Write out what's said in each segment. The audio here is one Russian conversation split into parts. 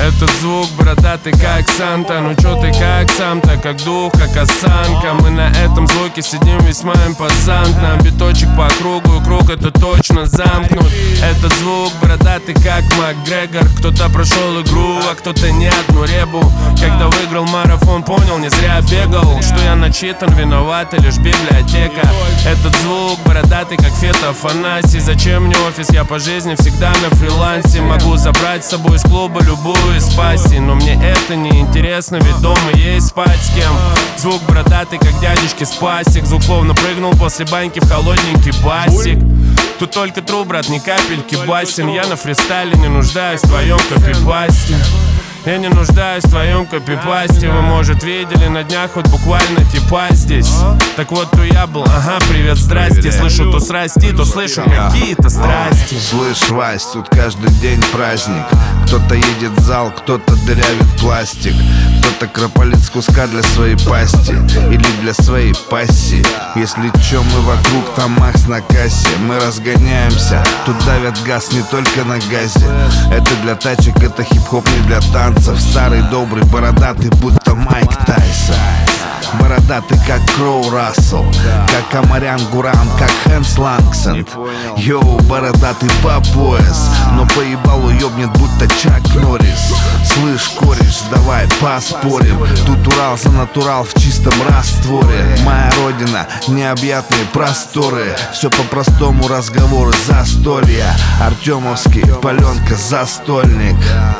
Этот звук бородатый как Санта. Ну чё ты как сам-то, как дух, как осанка. Мы на этом звуке сидим весьма импозантно. Биточек по кругу, и круг это точно замкнут. Этот звук бородатый как Макгрегор. Кто-то прошел игру, а кто-то не одну ребу. Когда выиграл марафон, понял, не зря бегал. Что я начитан, виновата лишь библиотека. Этот звук бородатый как Фета Афанасий. Зачем мне офис, я по жизни всегда на фрилансе. Могу забрать с собой из клуба любую из пассий, но мне это не интересно, ведь дома есть спать с кем. Звук бородатый как дядечки Спасик. Звук словно прыгнул после баньки в холодненький басик. Тут только тру, брат, ни капельки басен. Я на фристайле не нуждаюсь в твоем копипасте. Я не нуждаюсь в твоем копипасте. Вы, может, видели на днях вот буквально типа здесь. Так вот, то я был, ага, привет, здрасте. Слышу то срасти, то слышу какие-то страсти. Слышь, Вась, тут каждый день праздник. Кто-то едет в зал, кто-то дырявит пластик. Кто-то кропалит с куска для своей пасти или для своей пассии. Если чё, мы вокруг, там Макс на кассе. Мы разгоняемся, тут давят газ не только на газе. Это для тачек, это хип-хоп не для танцев. Старый добрый бородатый, будто Майк Тайсон. Бородатый как Кроу Рассел, как Амарян Гурам, как Хэнс Лангсенд. Йоу, бородатый по пояс, но по ебалу ёбнет, будто Чак Норрис. Слышь, кореш, давай поспорим. Тут Урал за натурал в чистом растворе. Моя родина, необъятные просторы. Все по-простому, разговоры, застолья. Артемовский, паленка, застольник.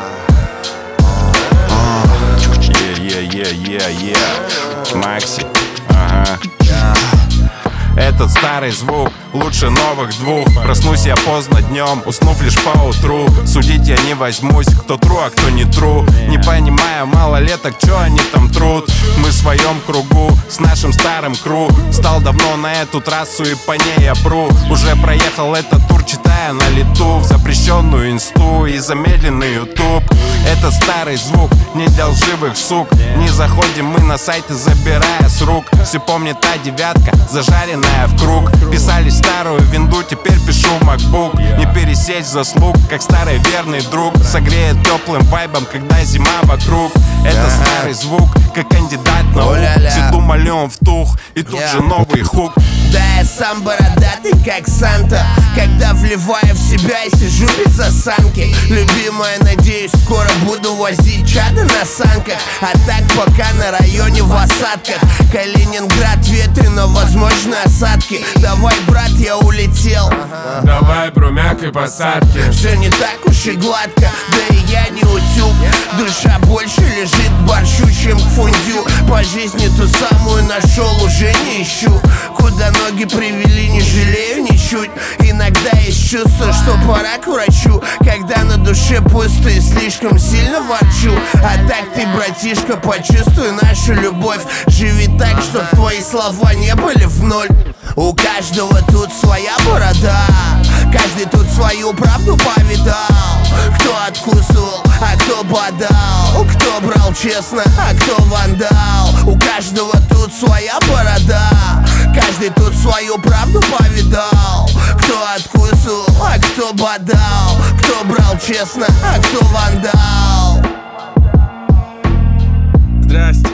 Макси, ага. Этот старый звук лучше новых двух. Проснусь я поздно днем, уснув лишь поутру. Судить я не возьмусь, кто тру, а кто не тру. Не понимая малолеток, чё они там трут. Мы в своем кругу, с нашим старым кру. Встал давно на эту трассу и по ней я пру. Уже проехал этот тур, читая на лету в запрещенную инсту и замедленный ютуб. Этот старый звук не для лживых сук. Не заходим мы на сайты, забирая с рук. Все помнит та девятка, зажаренная в круг. Писали старую винду, теперь пишу в MacBook. Не пересечь заслуг, как старый верный друг. Согреет теплым вайбом, когда зима вокруг. Это старый звук, как кандидат наук. Все думали он втух, и тут же новый хук. Да, я сам бородатый, как Санта. Когда вливаю в себя и сижу без осанки. Любимая, надеюсь, скоро буду возить чада на санках. А так пока на районе в осадках. Калининград ветрено, возможно осадки. Давай, брат, я улетел. Давай, бро, мягкой посадки. Все не так уж и гладко, да и я не утюг. Душа больше лежит к борщу, чем к фондю. По жизни ту самую нашел, уже не ищу. Куда ноги привели, не жалею ничуть. Иногда есть чувство, что пора к врачу. Когда на душе пусто и слишком сильно ворчу. А так ты, братишка, почувствуй нашу любовь. Живи так, чтоб твои слова не были в ноль. У каждого тут своя борода. Каждый тут свою правду повидал. Кто откусывал, а кто бодал. Кто брал честно, а кто вандал. У каждого тут своя борода. Каждый тут свою правду повидал. Кто откусывал, а кто бодал. Кто брал честно, а кто вандал. Здрасте.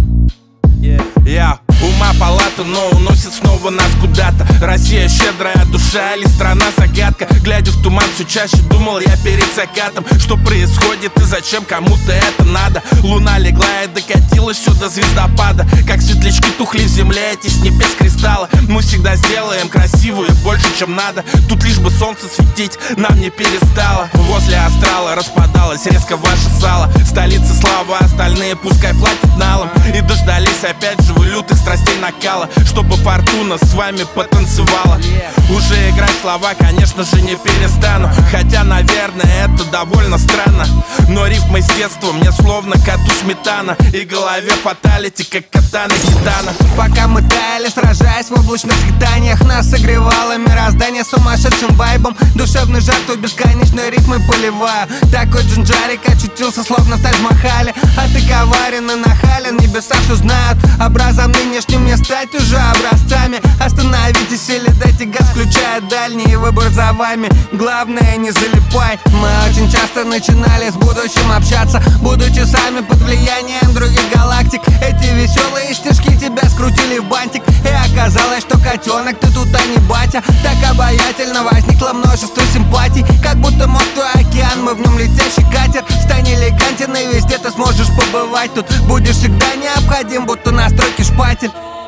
Я ума палата, но уносит снова нас куда-то. Россия щедрая душа или страна-загадка. Глядя в туман, все чаще думал я перед закатом. Что происходит и зачем кому-то это надо? Луна легла и докатилась все до звездопада. Как светлячки тухли в земле эти с небес кристалла. Мы всегда сделаем красивую больше, чем надо. Тут лишь бы солнце светить нам не перестало. Возле астрала распадалось резко ваше сало. Столица слава, остальные пускай платят налом. И дождались опять же вы лютых страстей накала, чтобы фортуна с вами потанцевала. Уже играть слова, конечно же, не перестану. Хотя, наверное, это довольно странно. Но рифмы с детства мне словно коту сметана. И голове фаталити, как катана титана. Пока мы таяли, сражаясь в облачных скитаниях, нас согревало мироздание. внимание сумасшедшим вайбом. Душевный жар, твой бесконечной ритмы поливаю. Такой джинджарик очутился словно в Тадж-Махале. А ты коварен и нахален, небеса все знают. Образом нынешним не стать уже образцами. Остановитесь или дайте газ, включая дальний выбор за вами. Главное не залипай. Мы очень часто начинали с будущим общаться, будучи сами под влиянием других галактик. Эти веселые стишки тебя скрутили в бантик, и оказалось, что котенок, ты тут, а не батя. Так обаятельно возникло множество симпатий, как будто мог твой океан, мы в нем летящий катер. Стань элегантен, и везде ты сможешь побывать. Тут будешь всегда необходим, будто настройки шпатель.